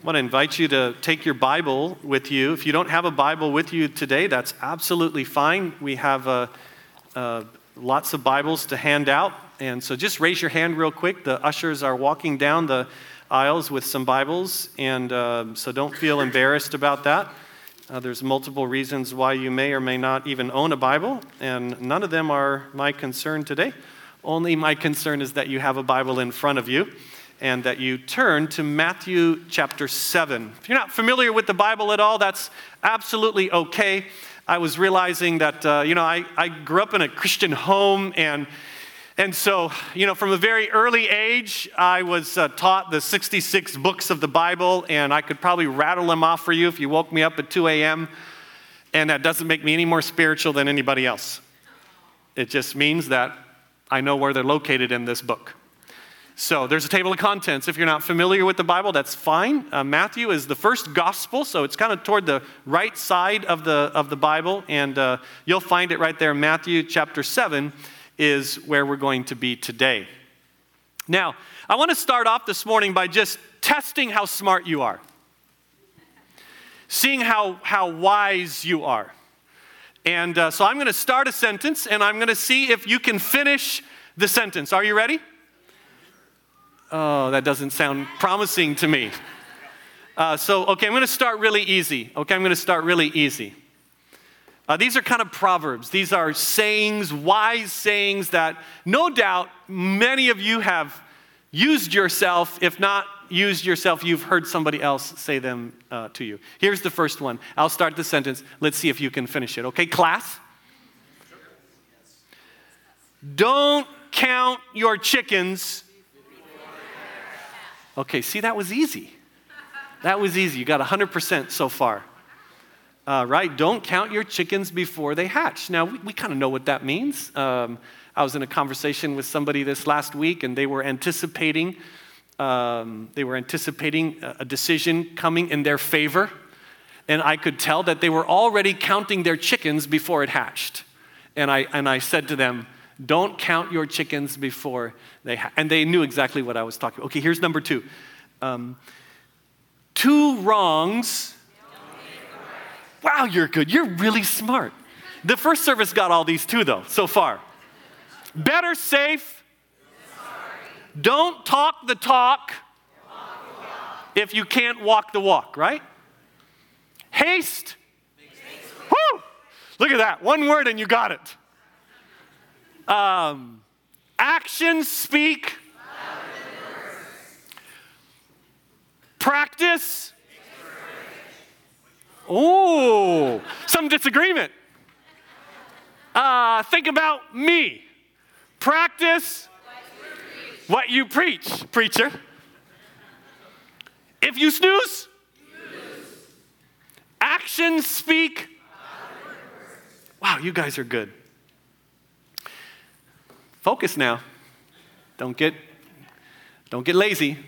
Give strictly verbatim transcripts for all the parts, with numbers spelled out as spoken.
want to invite you to take your Bible with you. If you don't have a Bible with you today, that's absolutely fine. We have uh, uh, lots of Bibles to hand out. And so just raise your hand real quick. The ushers are walking down the aisles with some Bibles. And uh, so don't feel embarrassed about that. Uh, there's multiple reasons why you may or may not even own a Bible. And none of them are my concern today. Only my concern is that you have a Bible in front of you, and that you turn to Matthew chapter seven. If you're not familiar with the Bible at all, that's absolutely okay. I was realizing that, uh, you know, I, I grew up in a Christian home, and and so, you know, from a very early age, I was uh, taught the sixty-six books of the Bible, and I could probably rattle them off for you if you woke me up at two a.m., and that doesn't make me any more spiritual than anybody else. It just means that I know where they're located in this book. So there's a table of contents. If you're not familiar with the Bible, that's fine. Uh, Matthew is the first gospel, so it's kind of toward the right side of the of the Bible, and uh, you'll find it right there. Matthew chapter seven is where we're going to be today. Now, I want to start off this morning by just testing how smart you are, seeing how, how wise you are. And uh, so I'm going to start a sentence, and I'm going to see if you can finish the sentence. Are you ready? Oh, that doesn't sound promising to me. Uh, so, okay, I'm going to start really easy. Okay, I'm going to start really easy. Uh, these are kind of proverbs. These are sayings, wise sayings that no doubt many of you have used yourself. If not used yourself, you've heard somebody else say them uh, to you. Here's the first one. I'll start the sentence. Let's see if you can finish it. Okay, class? Don't count your chickens. Okay, see, that was easy. That was easy. You got one hundred percent so far. Uh, right? Don't count your chickens before they hatch. Now, we, we kind of know what that means. Um, I was in a conversation with somebody this last week, and they were anticipating, um, they were anticipating a decision coming in their favor. And I could tell that they were already counting their chickens before it hatched. And I, and I said to them, don't count your chickens before they hatch. And they knew exactly what I was talking about. Okay, here's number two. Um, two wrongs. Wow, you're good. You're really smart. The first service got all these too, though, so far. Better safe. Don't talk the talk if you can't walk the walk, right? Haste. Woo! Look at that. One word and you got it. Um, actions speak. Practice. Oh, some disagreement. Uh, think about me. Practice what you preach, preacher. If you snooze, actions speak. Wow, you guys are good. Focus now. Don't get, don't get lazy.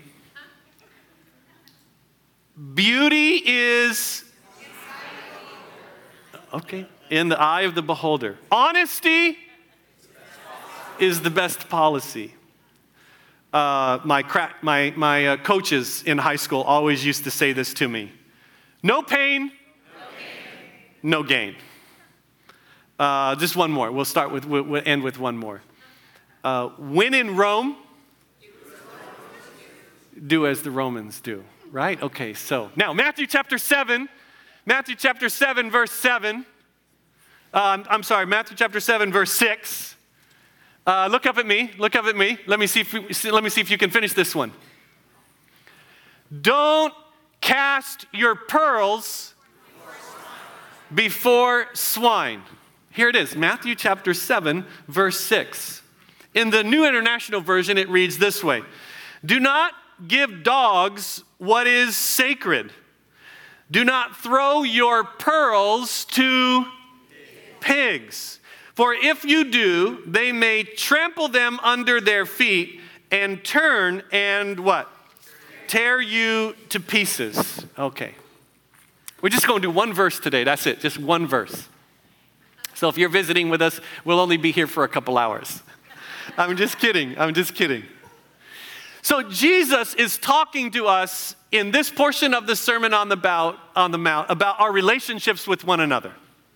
Beauty is, okay, in the eye of the beholder. Honesty is the best policy. Uh, my cra- my, my uh, coaches in high school always used to say this to me. No pain, no, pain. no gain. Uh, just one more. We'll start with, we'll, we'll end with one more. Uh, when in Rome, do as the Romans do. Right? Okay, so now Matthew chapter seven, Matthew chapter seven, verse seven. Uh, I'm, I'm sorry, Matthew chapter seven, verse six. Uh, look up at me. Look up at me. Let me see if we, let me see if you can finish this one. Don't cast your pearls before swine. Here it is, Matthew chapter seven, verse six. In the New International Version, it reads this way. Do not give dogs what is sacred. Do not throw your pearls to pigs. For if you do, they may trample them under their feet and turn and what? Tear you to pieces. Okay. We're just going to do one verse today. That's it. Just one verse. So if you're visiting with us, we'll only be here for a couple hours. I'm just kidding. I'm just kidding. So Jesus is talking to us in this portion of the Sermon on the Mount, on the Mount about our relationships with one another.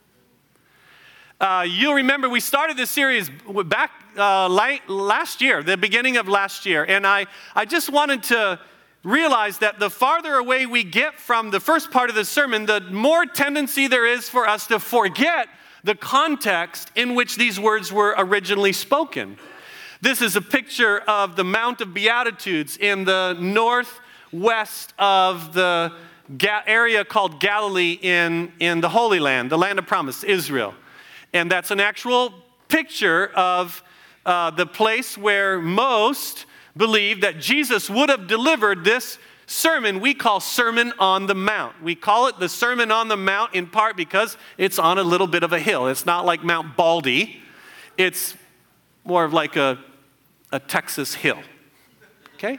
Uh, you'll remember we started this series back uh, late, last year, the beginning of last year, and I, I just wanted to realize that the farther away we get from the first part of the sermon, the more tendency there is for us to forget the context in which these words were originally spoken. This is a picture of the Mount of Beatitudes in the northwest of the ga- area called Galilee in, in the Holy Land, the land of promise, Israel. And that's an actual picture of uh, the place where most believe that Jesus would have delivered this sermon we call Sermon on the Mount. We call it the Sermon on the Mount in part because it's on a little bit of a hill. It's not like Mount Baldy. It's more of like a, a Texas hill. Okay?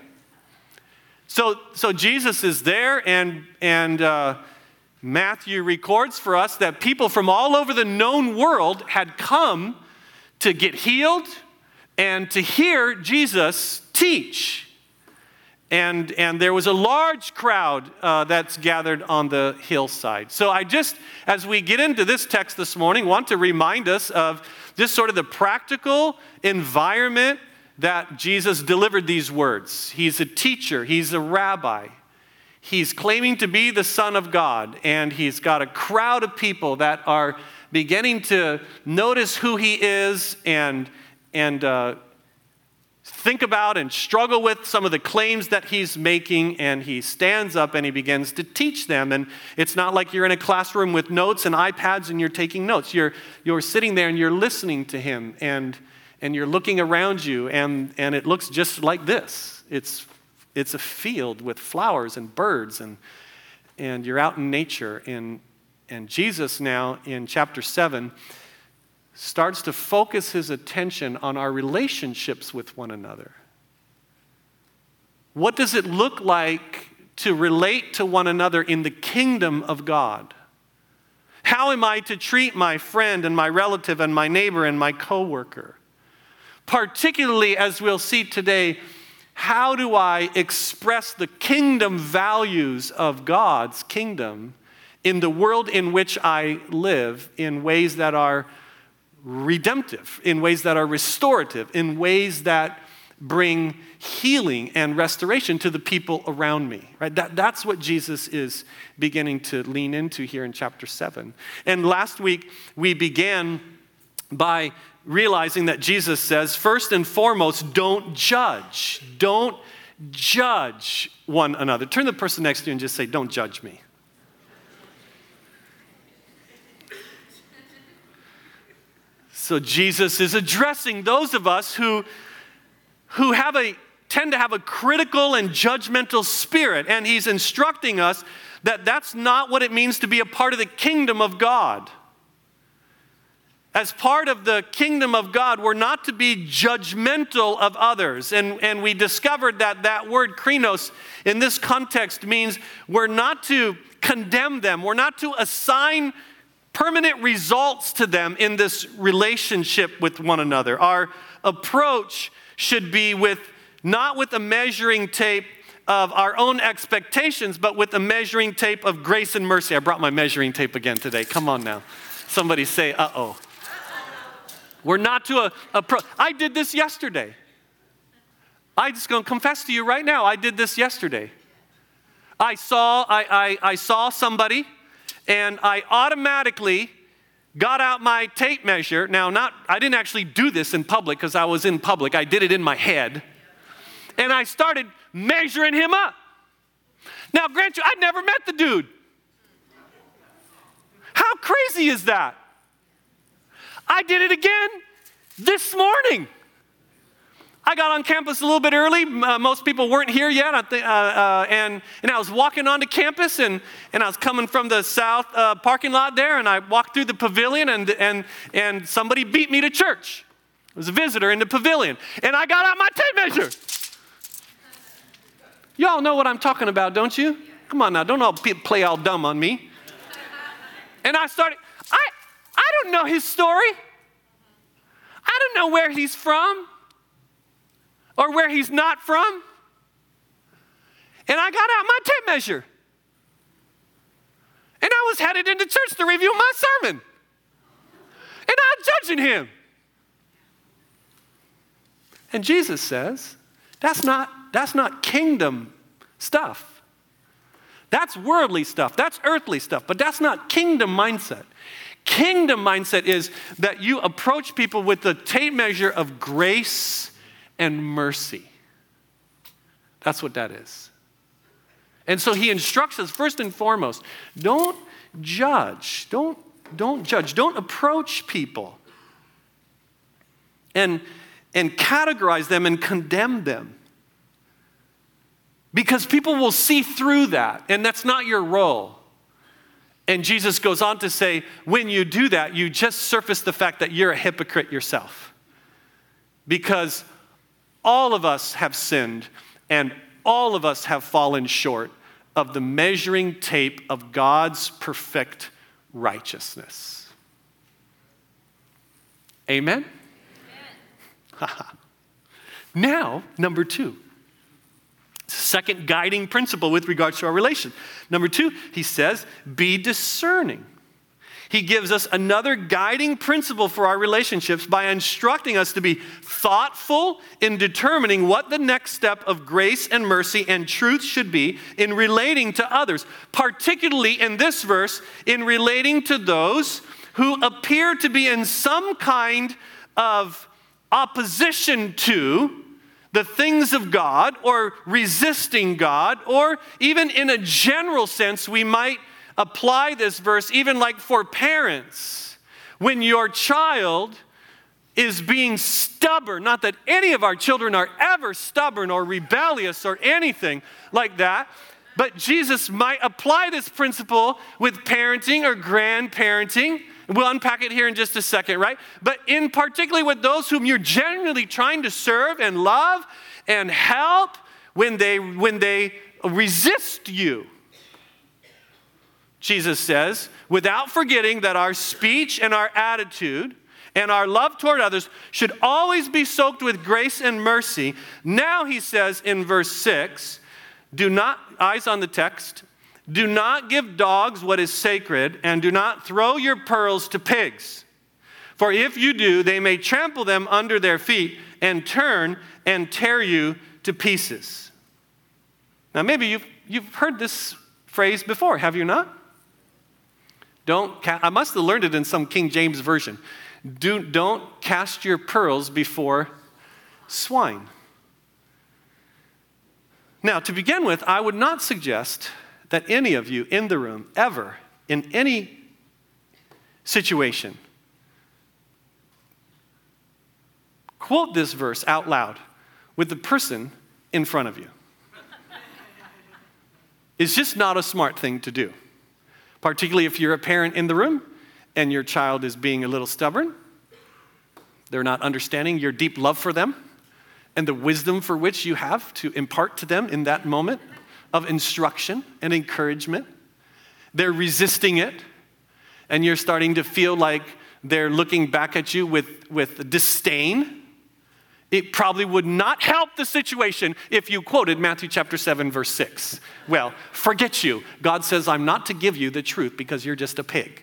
So, so Jesus is there, and, and uh, Matthew records for us that people from all over the known world had come to get healed and to hear Jesus teach. And, and there was a large crowd uh, that's gathered on the hillside. So I just, as we get into this text this morning, want to remind us of just sort of the practical environment that Jesus delivered these words. He's a teacher. He's a rabbi. He's claiming to be the Son of God. And he's got a crowd of people that are beginning to notice who he is and, and uh, think about and struggle with some of the claims that he's making, and he stands up and he begins to teach them. And it's not like you're in a classroom with notes and iPads and you're taking notes. You're, you're sitting there and you're listening to him, and, and you're looking around you, and, and it looks just like this. It's, it's a field with flowers and birds, and, and you're out in nature. And, and Jesus now in chapter seven starts to focus his attention on our relationships with one another. What does it look like to relate to one another in the kingdom of God? How am I to treat my friend and my relative and my neighbor and my coworker? Particularly, as we'll see today, how do I express the kingdom values of God's kingdom in the world in which I live in ways that are redemptive, in ways that are restorative, in ways that bring healing and restoration to the people around me, right? That, that's what Jesus is beginning to lean into here in chapter seven. And last week, we began by realizing that Jesus says, first and foremost, don't judge. Don't judge one another. Turn to the person next to you and just say, don't judge me. So Jesus is addressing those of us who, who have a, tend to have a critical and judgmental spirit. And he's instructing us that that's not what it means to be a part of the kingdom of God. As part of the kingdom of God, we're not to be judgmental of others. And, and we discovered that that word krinos in this context means we're not to condemn them. We're not to assign permanent results to them in this relationship with one another. Our approach should be with not with a measuring tape of our own expectations, but with a measuring tape of grace and mercy. I brought my measuring tape again today. Come on now. Somebody say, uh-oh. We're not to a, a pro- I did this yesterday. I'm just going to confess to you right now. I did this yesterday. I saw, I, I, I saw somebody, and I automatically got out my tape measure. Now, not I didn't actually do this in public because I was in public. I did it in my head. And I started measuring him up. Now, grant you, I'd never met the dude. How crazy is that? I did it again this morning. I got on campus a little bit early. Uh, most people weren't here yet. I th- uh, uh, and, and I was walking onto campus, and, and I was coming from the south uh, parking lot there, and I walked through the pavilion, and, and, and somebody beat me to church. It was a visitor in the pavilion. And I got out my tape measure. Y'all know what I'm talking about, don't you? Come on now, don't all play all dumb on me. And I started, I, I don't know his story. I don't know where he's from. Or where he's not from. And I got out my tape measure. And I was headed into church to review my sermon. And I'm judging him. And Jesus says, that's not, that's not kingdom stuff. That's worldly stuff. That's earthly stuff. But that's not kingdom mindset. Kingdom mindset is that you approach people with the tape measure of grace and mercy. That's what that is. And so he instructs us first and foremost, don't judge. Don't, don't judge. Don't approach people and, and categorize them and condemn them. Because people will see through that, and that's not your role. And Jesus goes on to say, when you do that, you just surface the fact that you're a hypocrite yourself. Because all of us have sinned, and all of us have fallen short of the measuring tape of God's perfect righteousness. Amen? Amen. Now, number two. Second guiding principle with regards to our relation. Number two, he says, be discerning. He gives us another guiding principle for our relationships by instructing us to be thoughtful in determining what the next step of grace and mercy and truth should be in relating to others, particularly in this verse, in relating to those who appear to be in some kind of opposition to the things of God, or resisting God, or even in a general sense, we might apply this verse even like for parents. When your child is being stubborn, not that any of our children are ever stubborn or rebellious or anything like that, but Jesus might apply this principle with parenting or grandparenting. We'll unpack it here in just a second, right? But in particularly with those whom you're genuinely trying to serve and love and help when they, when they resist you. Jesus says, without forgetting that our speech and our attitude and our love toward others should always be soaked with grace and mercy. Now he says in verse six, do not, eyes on the text, do not give dogs what is sacred, and do not throw your pearls to pigs. For if you do, they may trample them under their feet and turn and tear you to pieces. Now maybe you've, you've heard this phrase before, have you not? Don't, ca- I must have learned it in some King James version. Do, don't cast your pearls before swine. Now, to begin with, I would not suggest that any of you in the room ever, in any situation, quote this verse out loud with the person in front of you. It's just not a smart thing to do. Particularly if you're a parent in the room and your child is being a little stubborn. They're not understanding your deep love for them and the wisdom for which you have to impart to them in that moment of instruction and encouragement. They're resisting it, and you're starting to feel like they're looking back at you with, with disdain. It probably would not help the situation if you quoted Matthew chapter seven, verse six. Well, forget you. God says, I'm not to give you the truth because you're just a pig.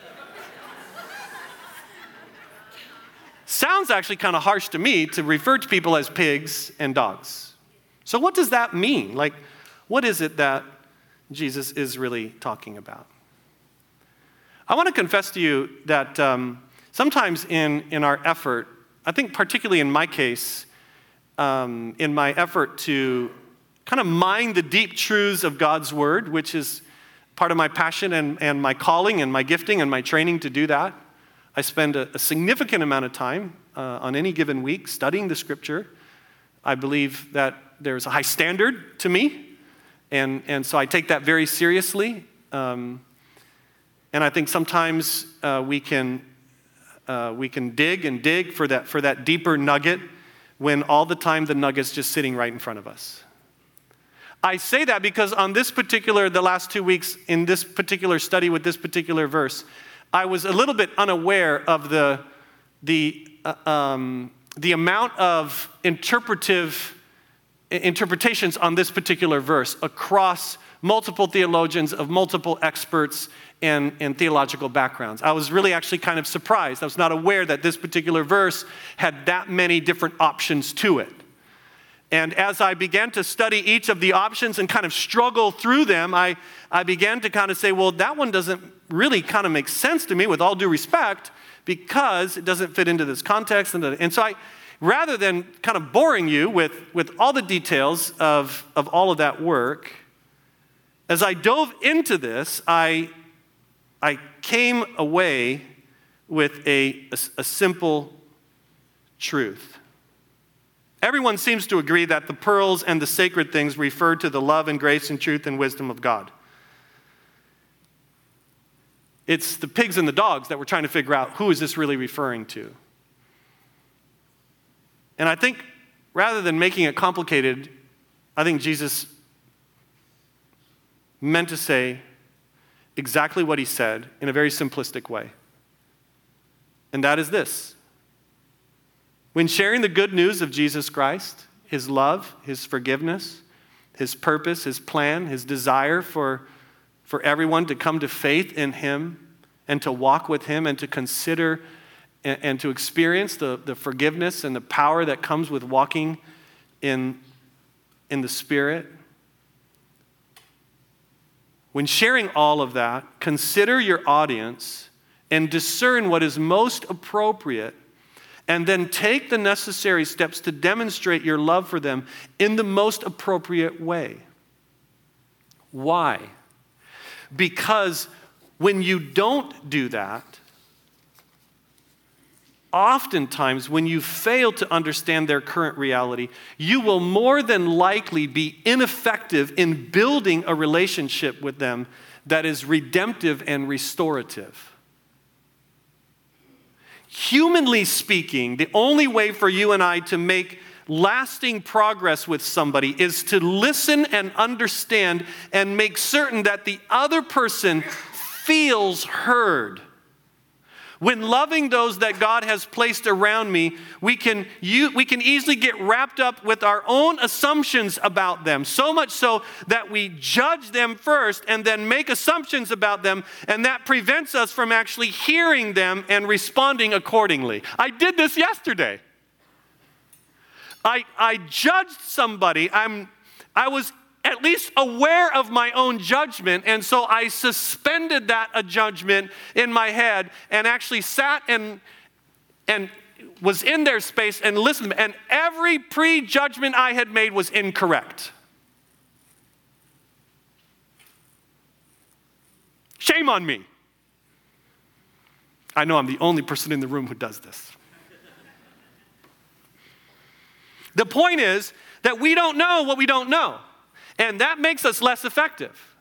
Sounds actually kind of harsh to me to refer to people as pigs and dogs. So what does that mean? Like, what is it that Jesus is really talking about? I want to confess to you that um, sometimes in, in our effort, I think particularly in my case, um, in my effort to kind of mine the deep truths of God's word, which is part of my passion and, and my calling and my gifting and my training to do that, I spend a, a significant amount of time uh, on any given week studying the scripture. I believe that there's a high standard to me, and, and so I take that very seriously. Um, and I think sometimes uh, we can uh, we can dig and dig for that for that deeper nugget when all the time the nugget's just sitting right in front of us. I say that because on this particular, the last two weeks in this particular study with this particular verse, I was a little bit unaware of the the uh, um, the amount of interpretive interpretations on this particular verse across multiple theologians of multiple experts and, and theological backgrounds. I was really actually kind of surprised. I was not aware that this particular verse had that many different options to it. And as I began to study each of the options and kind of struggle through them, I, I began to kind of say, well, that one doesn't really kind of make sense to me, with all due respect, because it doesn't fit into this context. And, the, and so I, rather than kind of boring you with, with all the details of, of all of that work, as I dove into this, I, I came away with a, a, a simple truth. Everyone seems to agree that the pearls and the sacred things refer to the love and grace and truth and wisdom of God. It's the pigs and the dogs that we're trying to figure out, who is this really referring to? And I think rather than making it complicated, I think Jesus meant to say exactly what he said in a very simplistic way. And that is this. When sharing the good news of Jesus Christ, his love, his forgiveness, his purpose, his plan, his desire for, for everyone to come to faith in him and to walk with him and to consider and, and to experience the, the forgiveness and the power that comes with walking in, in the Spirit. When sharing all of that, consider your audience and discern what is most appropriate, and then take the necessary steps to demonstrate your love for them in the most appropriate way. Why? Because when you don't do that, oftentimes when you fail to understand their current reality, you will more than likely be ineffective in building a relationship with them that is redemptive and restorative. Humanly speaking, the only way for you and I to make lasting progress with somebody is to listen and understand and make certain that the other person feels heard. When loving those that God has placed around me, we can, you, we can easily get wrapped up with our own assumptions about them, so much so that we judge them first and then make assumptions about them, and that prevents us from actually hearing them and responding accordingly. I did this yesterday. I, I judged somebody. I'm, I was at least aware of my own judgment, and so I suspended that a judgment in my head and actually sat and, and was in their space and listened, and every prejudgment I had made was incorrect. Shame on me. I know I'm the only person in the room who does this. The point is that we don't know what we don't know. And that makes us less effective.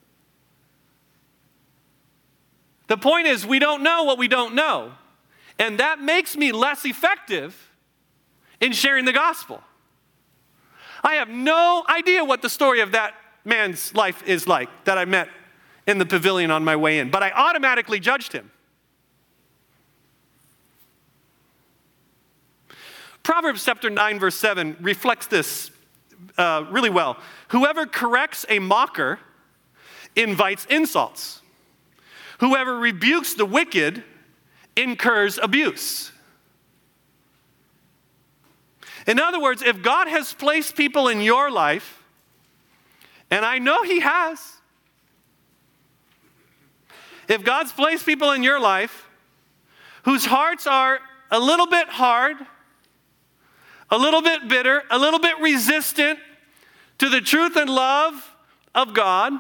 The point is, we don't know what we don't know. And that makes me less effective in sharing the gospel. I have no idea what the story of that man's life is like that I met in the pavilion on my way in, but I automatically judged him. Proverbs chapter nine, verse seven reflects this uh, really well. Whoever corrects a mocker invites insults. Whoever rebukes the wicked incurs abuse. In other words, if God has placed people in your life, and I know he has, if God's placed people in your life whose hearts are a little bit hard, a little bit bitter, a little bit resistant to the truth and love of God,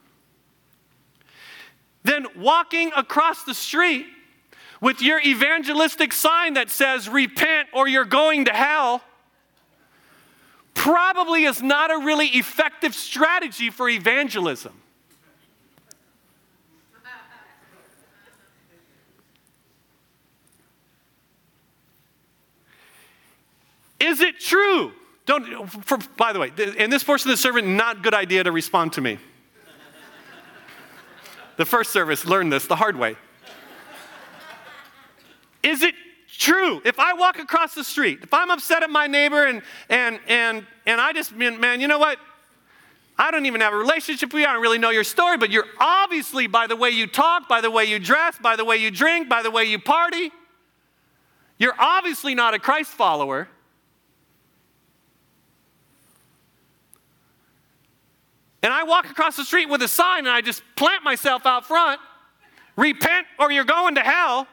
then walking across the street with your evangelistic sign that says, repent or you're going to hell, probably is not a really effective strategy for evangelism. Is it true? Don't, for, by the way, in this portion of the sermon, not good idea to respond to me. The first service learned this the hard way. Is it true. If I walk across the street, if I'm upset at my neighbor and and and and I just, man, you know what? I don't even have a relationship with you. I don't really know your story, but you're obviously, by the way you talk, by the way you dress, by the way you drink, by the way you party, you're obviously not a Christ follower. And I walk across the street with a sign and I just plant myself out front, repent or you're going to hell.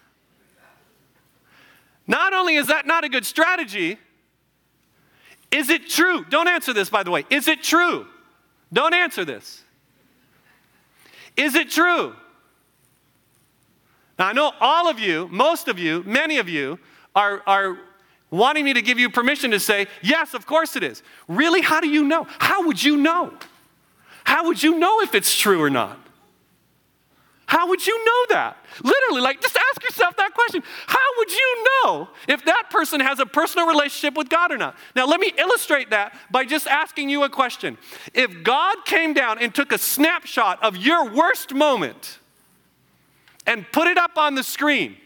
Not only is that not a good strategy, is it true? Don't answer this, by the way. Is it true? Don't answer this. Is it true? Now, I know all of you, most of you, many of you are, are wanting me to give you permission to say, yes, of course it is. Really? How do you know? How would you know? How would you know if it's true or not? How would you know that? Literally, like, just ask yourself that question. How would you know if that person has a personal relationship with God or not? Now, let me illustrate that by just asking you a question. If God came down and took a snapshot of your worst moment and put it up on the screen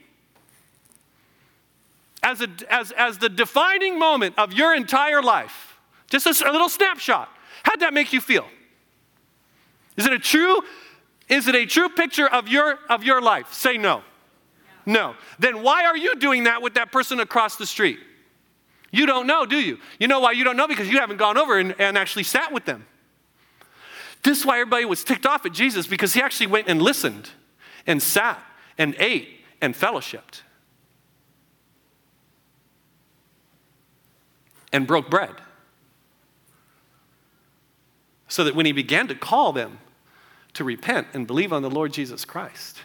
as, a, as, as the defining moment of your entire life, just a, a little snapshot, how'd that make you feel? Is it a true Is it a true picture of your, of your life? Say no. No. Then why are you doing that with that person across the street? You don't know, do you? You know why you don't know? Because you haven't gone over and, and actually sat with them. This is why everybody was ticked off at Jesus, because he actually went and listened and sat and ate and fellowshipped and broke bread. So that when he began to call them to repent and believe on the Lord Jesus Christ,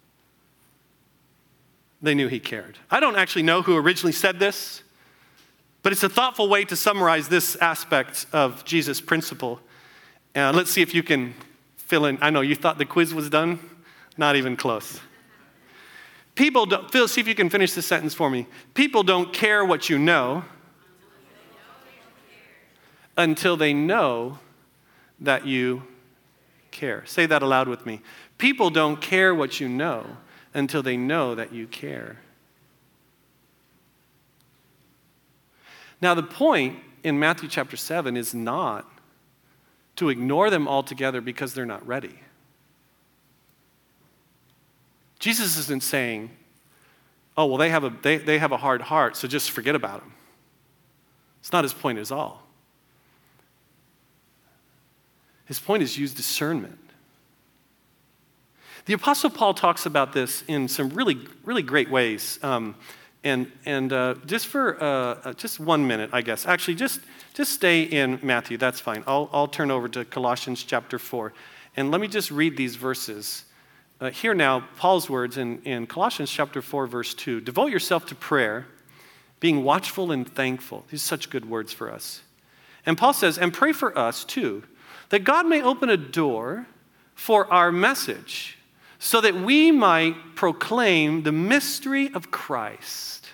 they knew he cared. I don't actually know who originally said this, but it's a thoughtful way to summarize this aspect of Jesus' principle. Uh, let's see if you can fill in. I know you thought the quiz was done. Not even close. People don't, Phil, see if you can finish this sentence for me. People don't care what you know until they know that you care. Say that aloud with me. People don't care what you know until they know that you care. Now, the point in Matthew chapter seven is not to ignore them altogether because they're not ready. Jesus isn't saying, oh, well, they have a, they, they have a hard heart, so just forget about them. It's not his point at all. His point is use discernment. The Apostle Paul talks about this in some really, really great ways. Um, and and uh, just for uh, just one minute, I guess. Actually, just, just stay in Matthew. That's fine. I'll, I'll turn over to Colossians chapter four. And let me just read these verses. Uh, here now, Paul's words in, in Colossians chapter four, verse two. Devote yourself to prayer, being watchful and thankful. These are such good words for us. And Paul says, and pray for us too, that God may open a door for our message so that we might proclaim the mystery of Christ,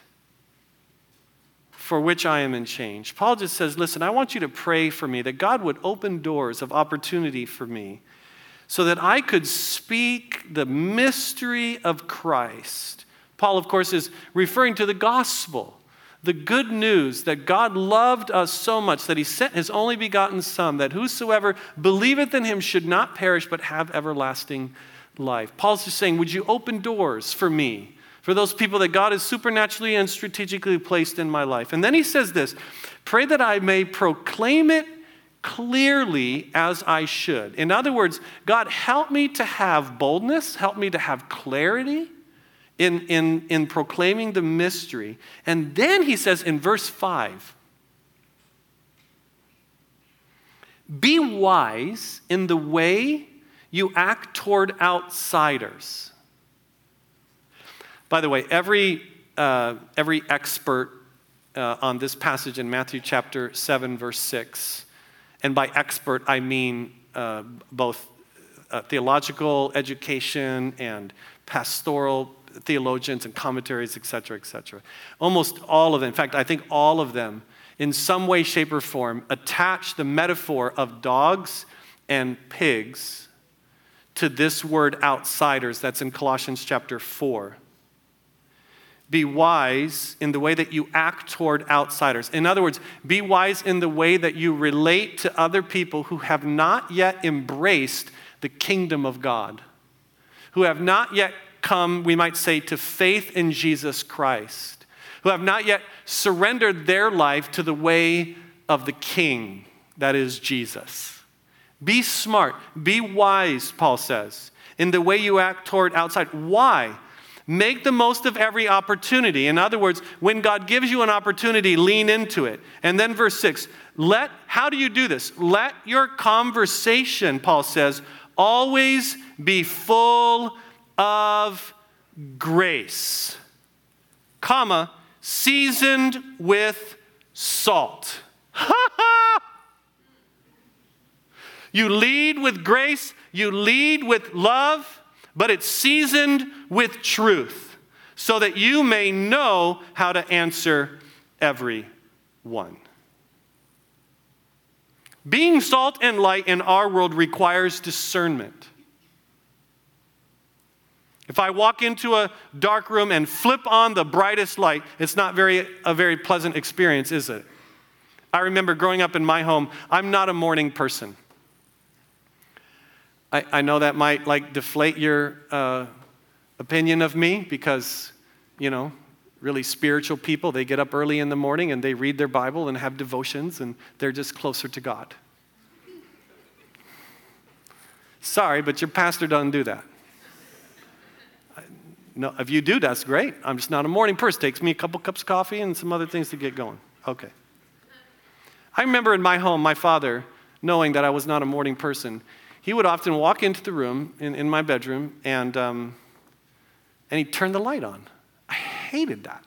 for which I am in chains. Paul just says, listen, I want you to pray for me, that God would open doors of opportunity for me so that I could speak the mystery of Christ. Paul, of course, is referring to the gospel. The good news that God loved us so much that he sent his only begotten Son, that whosoever believeth in him should not perish but have everlasting life. Paul's just saying, would you open doors for me, for those people that God has supernaturally and strategically placed in my life? And then he says this, pray that I may proclaim it clearly as I should. In other words, God, help me to have boldness, help me to have clarity In, in, in proclaiming the mystery. And then he says in verse five, be wise in the way you act toward outsiders. By the way, every, uh, every expert uh, on this passage in Matthew chapter seven, verse six, and by expert I mean uh, both uh, theological education and pastoral theologians and commentaries, et cetera, et cetera. Almost all of them, in fact, I think all of them, in some way, shape, or form, attach the metaphor of dogs and pigs to this word outsiders that's in Colossians chapter four. be wise in the way that you act toward outsiders. In other words, be wise in the way that you relate to other people who have not yet embraced the kingdom of God, who have not yet come, we might say, to faith in Jesus Christ, who have not yet surrendered their life to the way of the King, that is Jesus. Be smart, be wise, Paul says, in the way you act toward outside. Why? Make the most of every opportunity. In other words, when God gives you an opportunity, lean into it. And then verse six, let, how do you do this? Let your conversation, Paul says, always be full of grace, comma, seasoned with salt. You lead with grace, you lead with love, but it's seasoned with truth, so that you may know how to answer everyone. Being salt and light in our world requires discernment. If I walk into a dark room and flip on the brightest light, it's not very a very pleasant experience, is it? I remember growing up in my home, I'm not a morning person. I, I know that might like deflate your uh, opinion of me because, you know, really spiritual people, they get up early in the morning and they read their Bible and have devotions and they're just closer to God. Sorry, but your pastor doesn't do that. No, if you do, that's great. I'm just not a morning person. It takes me a couple cups of coffee and some other things to get going. Okay. I remember in my home, my father, knowing that I was not a morning person, he would often walk into the room, in, in my bedroom, and, um, and he'd turn the light on. I hated that.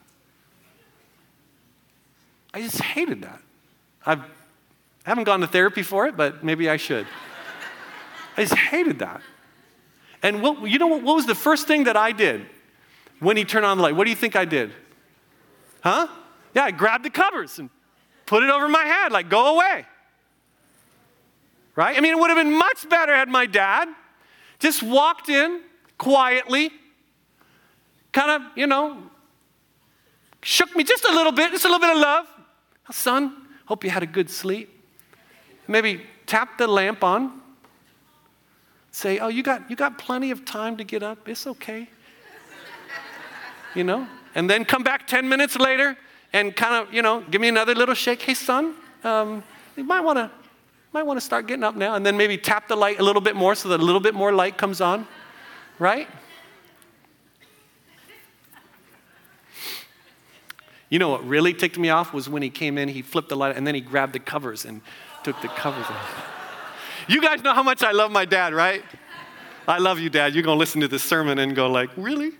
I just hated that. I've, I haven't gone to therapy for it, but maybe I should. I just hated that. And what, you know what, what was the first thing that I did when he turned on the light? What do you think I did? Huh? Yeah, I grabbed the covers and put it over my head, like, go away. Right? I mean, it would have been much better had my dad just walked in quietly, kind of, you know, shook me just a little bit, just a little bit of love. Oh, son, hope you had a good sleep. Maybe tap the lamp on. Say, oh, you got you got plenty of time to get up. It's okay. You know? And then come back ten minutes later and kind of, you know, give me another little shake. Hey, son, um, you might want to might want to start getting up now. And then maybe tap the light a little bit more so that a little bit more light comes on. Right? You know what really ticked me off was when he came in, he flipped the light, and then he grabbed the covers and took the covers off. You guys know how much I love my dad, right? I love you, Dad. You're going to listen to this sermon and go like, really?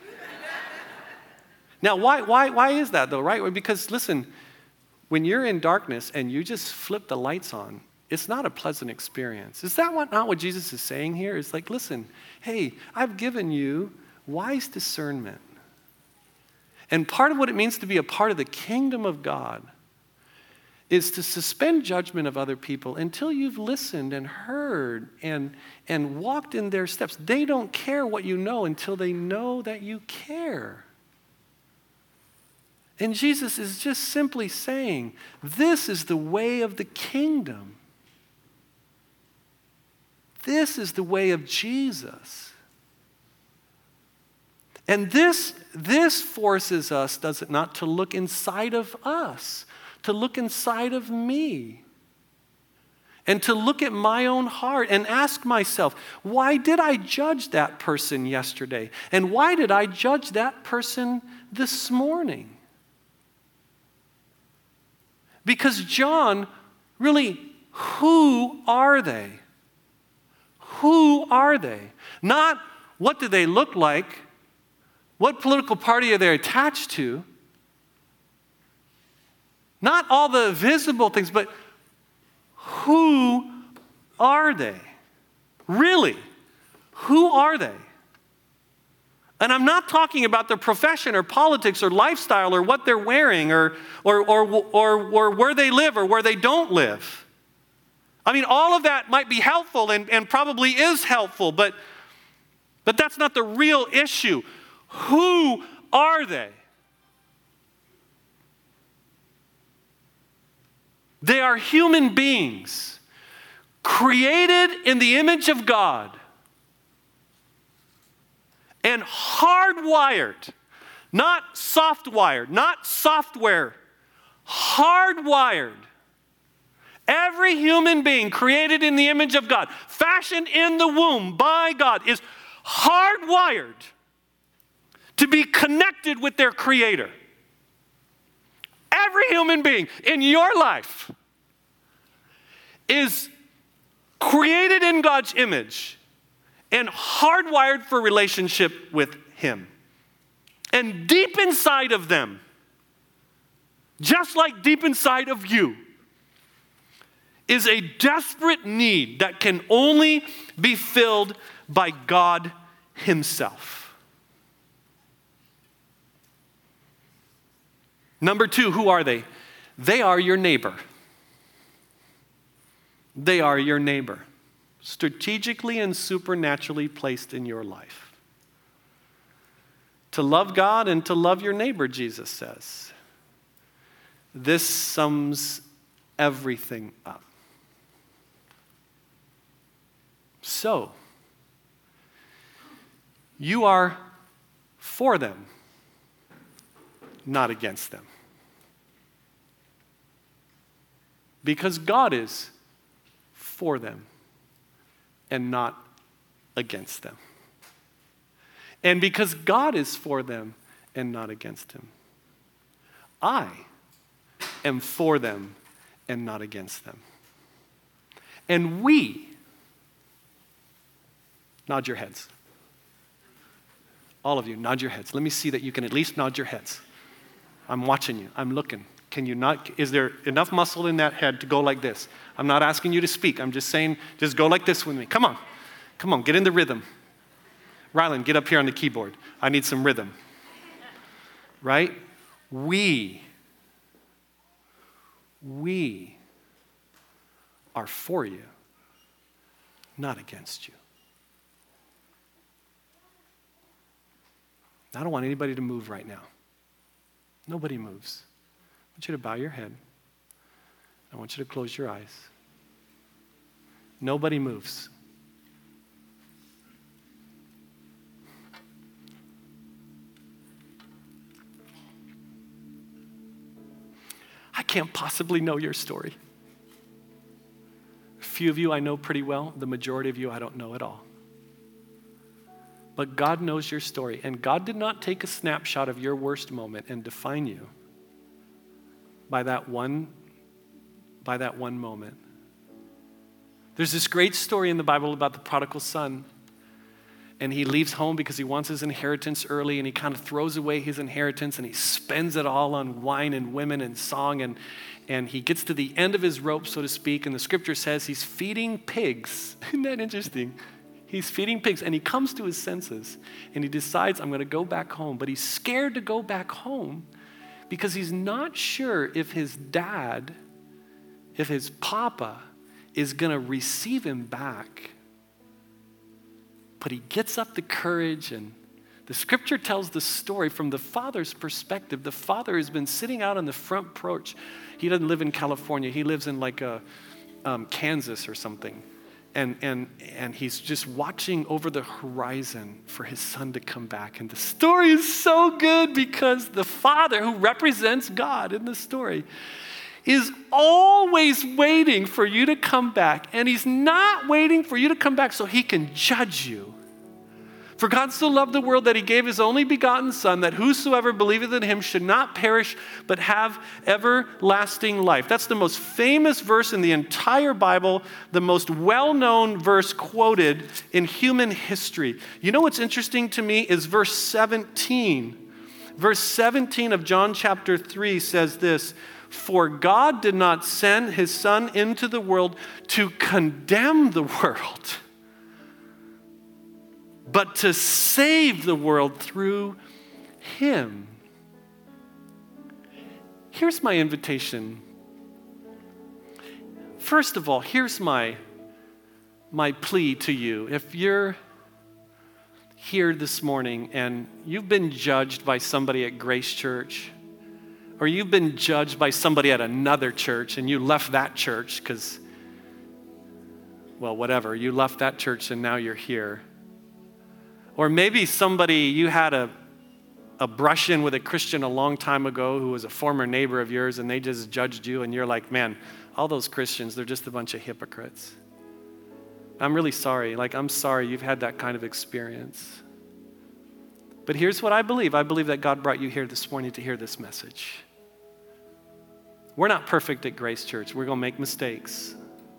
Now, why, why, why is that, though, right? Because, listen, when you're in darkness and you just flip the lights on, it's not a pleasant experience. Is that what, not what Jesus is saying here? It's like, listen, hey, I've given you wise discernment. And part of what it means to be a part of the kingdom of God is to suspend judgment of other people until you've listened and heard and, and walked in their steps. They don't care what you know until they know that you care. And Jesus is just simply saying, this is the way of the kingdom. This is the way of Jesus. And this, this forces us, does it not, to look inside of us, to look inside of me, and to look at my own heart and ask myself, why did I judge that person yesterday? And why did I judge that person this morning? Because John, really, who are they? Who are they? Not what do they look like? What political party are they attached to? Not all the visible things, but who are they? Really, who are they? And I'm not talking about their profession or politics or lifestyle or what they're wearing or, or, or, or, or where they live or where they don't live. I mean, all of that might be helpful and, and probably is helpful, but, but that's not the real issue. Who are they? They are human beings created in the image of God and hardwired, not soft-wired, not software, hardwired. Every human being created in the image of God, fashioned in the womb by God, is hardwired to be connected with their Creator. Every human being in your life is created in God's image and hardwired for relationship with Him. And deep inside of them, just like deep inside of you, is a desperate need that can only be filled by God Himself. Number two, who are they? They are your neighbor. They are your neighbor, strategically and supernaturally placed in your life. To love God and to love your neighbor, Jesus says. This sums everything up. So, you are for them, not against them. Because God is for them and not against them. And because God is for them and not against them, I am for them and not against them. And we, nod your heads. All of you, nod your heads. Let me see that you can at least nod your heads. I'm watching you. I'm looking. Can you not? Is there enough muscle in that head to go like this? I'm not asking you to speak. I'm just saying, just go like this with me. Come on. Come on, get in the rhythm. Rylan, get up here on the keyboard. I need some rhythm. Right? We, we are for you, not against you. I don't want anybody to move right now. Nobody moves. I want you to bow your head. I want you to close your eyes. Nobody moves. I can't possibly know your story. A few of you I know pretty well. The majority of you I don't know at all. But God knows your story, and God did not take a snapshot of your worst moment and define you by that one, by that one moment. There's this great story in the Bible about the prodigal son, and he leaves home because he wants his inheritance early, and he kind of throws away his inheritance, and he spends it all on wine and women and song, and, and he gets to the end of his rope, so to speak, and the scripture says he's feeding pigs. Isn't that interesting? He's feeding pigs, and he comes to his senses, and he decides, I'm going to go back home. But he's scared to go back home because he's not sure if his dad, if his papa, is going to receive him back. But he gets up the courage, and the scripture tells the story from the father's perspective. The father has been sitting out on the front porch. He doesn't live in California. He lives in like a um, Kansas or something. And, and, and he's just watching over the horizon for his son to come back. And the story is so good because the father, who represents God in the story, is always waiting for you to come back. And he's not waiting for you to come back so he can judge you. For God so loved the world that he gave his only begotten Son, that whosoever believeth in him should not perish, but have everlasting life. That's the most famous verse in the entire Bible, the most well-known verse quoted in human history. You know what's interesting to me is verse seventeen. Verse seventeen of John chapter three says this, "For God did not send his Son into the world to condemn the world, but to save the world through him." Here's my invitation. First of all, here's my, my plea to you. If you're here this morning and you've been judged by somebody at Grace Church, Or you've been judged by somebody at another church and you left that church because, well, whatever. You left that church and now you're here. Or maybe somebody, you had a, a brush-in with a Christian a long time ago who was a former neighbor of yours and they just judged you and you're like, man, all those Christians, they're just a bunch of hypocrites. I'm really sorry. Like, I'm sorry you've had that kind of experience. But here's what I believe. I believe that God brought you here this morning to hear this message. We're not perfect at Grace Church. We're going to make mistakes.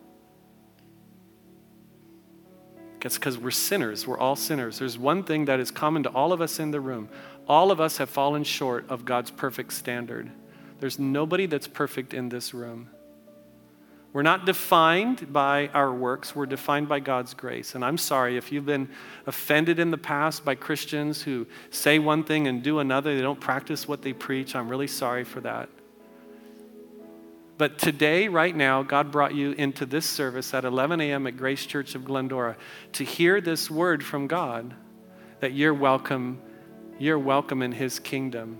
It's because we're sinners. We're all sinners. There's one thing that is common to all of us in the room. All of us have fallen short of God's perfect standard. There's nobody that's perfect in this room. We're not defined by our works. We're defined by God's grace. And I'm sorry if you've been offended in the past by Christians who say one thing and do another. They don't practice what they preach. I'm really sorry for that. But today, right now, God brought you into this service at eleven a.m. at Grace Church of Glendora to hear this word from God that you're welcome, you're welcome in His kingdom.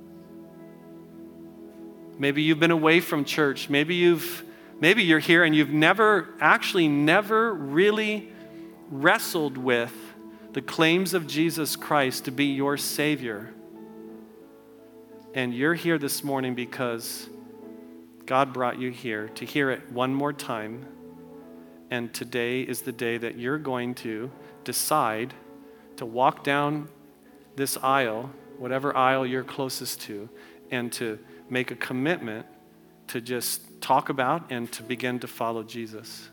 Maybe you've been away from church. Maybe you've maybe you're here and you've never, actually never really wrestled with the claims of Jesus Christ to be your Savior. And you're here this morning because God brought you here to hear it one more time. And today is the day that you're going to decide to walk down this aisle, whatever aisle you're closest to, and to make a commitment to just talk about and to begin to follow Jesus.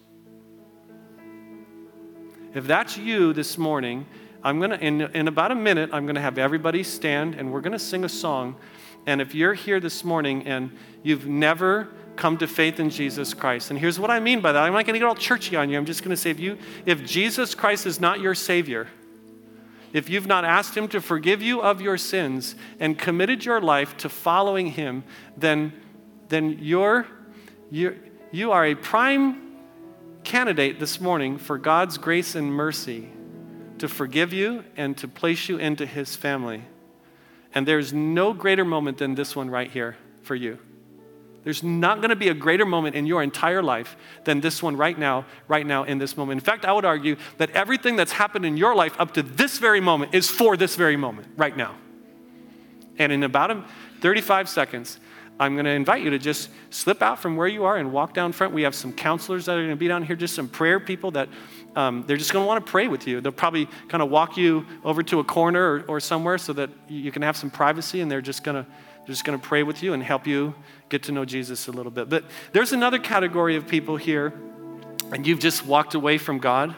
If that's you this morning, I'm going to, in, in about a minute, I'm going to have everybody stand and we're going to sing a song. And if you're here this morning and you've never come to faith in Jesus Christ, and here's what I mean by that. I'm not going to get all churchy on you. I'm just going to say if you, if Jesus Christ is not your Savior, if you've not asked Him to forgive you of your sins and committed your life to following Him, then, then you're, you're, you are a prime candidate this morning for God's grace and mercy to forgive you and to place you into His family. And there's no greater moment than this one right here for you. There's not going to be a greater moment in your entire life than this one right now, right now in this moment. In fact, I would argue that everything that's happened in your life up to this very moment is for this very moment, right now. And in about thirty-five seconds, I'm going to invite you to just slip out from where you are and walk down front. We have some counselors that are going to be down here, just some prayer people that um, they're just going to want to pray with you. They'll probably kind of walk you over to a corner or, or somewhere so that you can have some privacy, and they're just going to they're just going to pray with you and help you get to know Jesus a little bit. But there's another category of people here, and you've just walked away from God.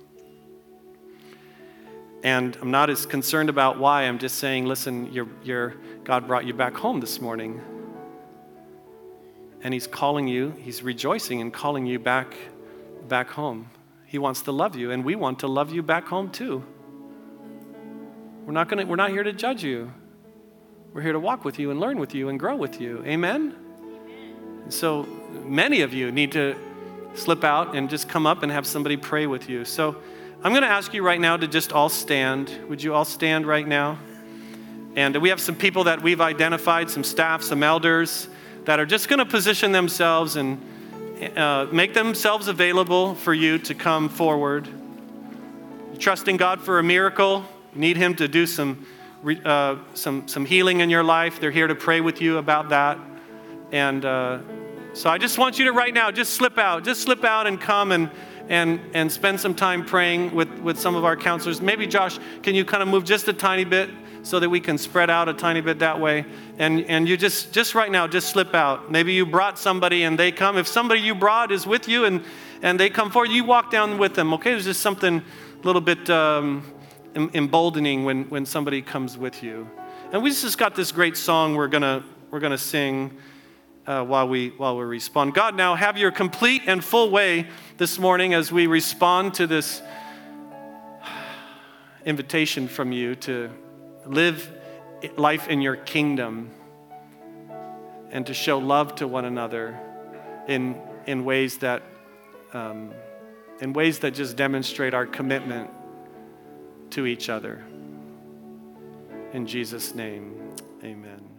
And I'm not as concerned about why. I'm just saying, listen, you're, you're, God brought you back home this morning. And He's calling you, He's rejoicing and calling you back, back home. He wants to love you, and we want to love you back home too. We're not gonna, we're not here to judge you. We're here to walk with you and learn with you and grow with you. Amen? Amen. So many of you need to slip out and just come up and have somebody pray with you. So I'm going to ask you right now to just all stand. Would you all stand right now? And we have some people that we've identified, some staff, some elders, that are just going to position themselves and uh, make themselves available for you to come forward. You're trusting God for a miracle. You need Him to do some, uh, some, some healing in your life. They're here to pray with you about that. And uh, so I just want you to right now, just slip out. Just slip out and come and and and spend some time praying with, with some of our counselors. Maybe, Josh, can you kind of move just a tiny bit so that we can spread out a tiny bit that way? And and you just, just right now, just slip out. Maybe you brought somebody and they come. If somebody you brought is with you and, and they come forward, you walk down with them, okay? There's just something a little bit um, emboldening when, when somebody comes with you. And we just got this great song we're gonna we're gonna sing uh, while we while we respond. God, now have your complete and full way this morning as we respond to this invitation from you to live life in your kingdom and to show love to one another in in ways that um, in ways that just demonstrate our commitment to each other. In Jesus' name, amen.